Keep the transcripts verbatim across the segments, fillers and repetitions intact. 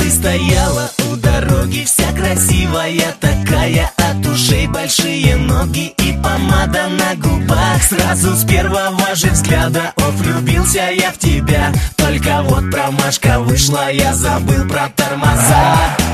Ты стояла у дороги, вся красивая такая, от ушей большие ноги и помада на губах. Сразу с первого же взгляда, о, влюбился я в тебя. Только вот промашка вышла, я забыл про тормоза.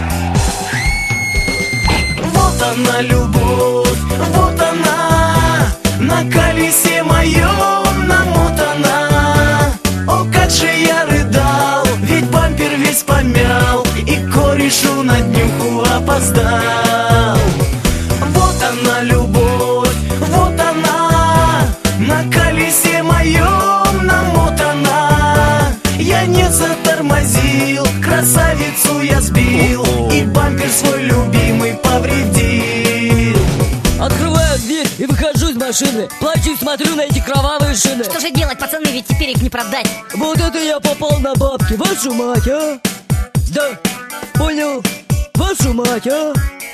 Вот она, любовь, вот она, на колесе моем намотана. О, как же я рыдал, ведь бампер весь помял, и корешу на днюху опоздал. Вот она, любовь, вот она, на колесе моем намотана. Я не затормозил, красавицу я сбил, и бампер свой любимый повредил. Открываю дверь и выхожу из машины. Плачу и смотрю на эти кровавые шины. Что же делать, пацаны, ведь теперь их не продать. Вот это я попал на бабки, вашу мать, а? Да, понял, вашу мать, а?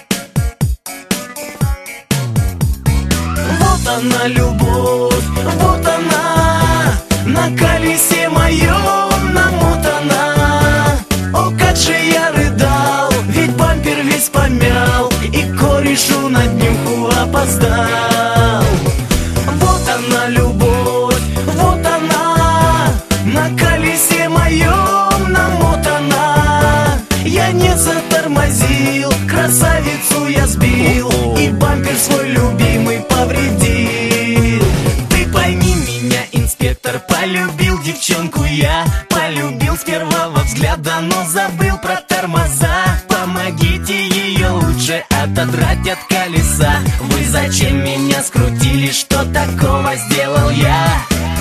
Вот она, любовь, вот она, на колесе моем намотана. О, как же я рыдал, ведь бампер весь помял, и корешу на днюху опоздал. Вот она, любовь, вот она, на колесе моем намотана. Я не затормозил, красавицу я сбил, и бампер свой любимый повредил. Ты пойми меня, инспектор, полюбил девчонку я. Полюбил с первого взгляда, но забыл про тормоза. Помогите ее лучше отодрать от колеса. Вы зачем меня скрутили, что такого сделал я?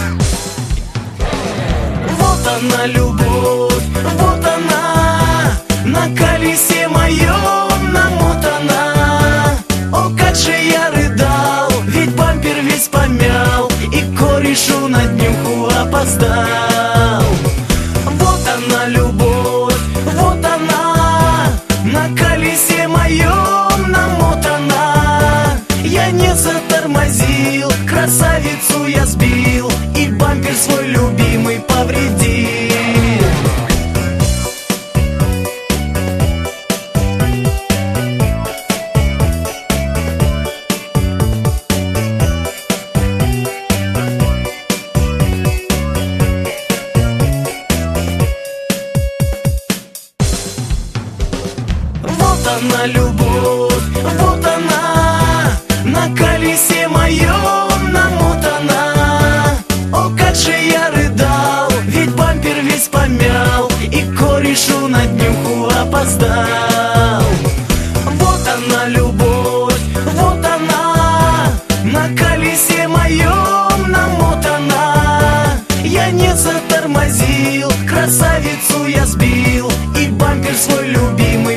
Вот она, любовь, вот она, на колесе моем намотана. О, как же я рыдал, ведь бампер весь помял, и корешу на днюху опоздал. Вот она, любовь, вот она, на колесе моем намотана. Я не затормозил, красавицу я сбил, и бампер свой любимый повредил. Вот она, любовь, вот она, на колесе моем намотана. О, как же я рыдал, ведь бампер весь помял, и корешу на днюху опоздал. Вот она, любовь, вот она, на колесе моем намотана. Я не затормозил, красавицу я сбил, и бампер свой любимый